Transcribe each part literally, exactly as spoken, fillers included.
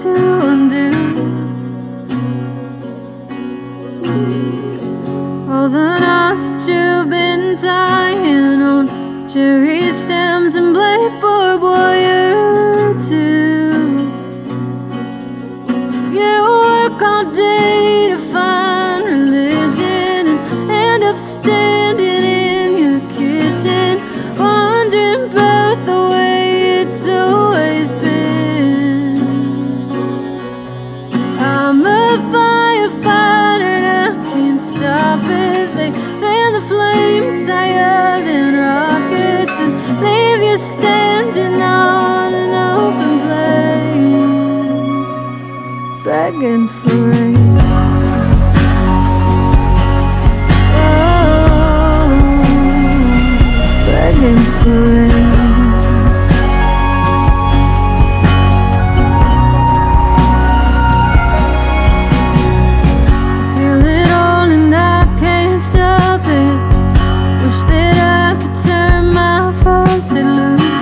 to undo. All the knots that you've been tying on cherry stems and black barbed wire too. You work all day to find religion and end up standing in your kitchen, wondering about the way it's always been. I'm a firefighter and I can't stop it. They fan the flames higher than rockets and leave you standing on an open blade, begging for rain. Oh, begging for rain. I feel it all and I can't stop it. Wish that I could turn my faucet loose.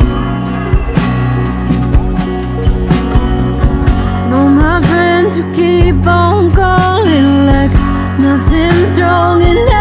And all my friends who keep on calling like nothing's wrong and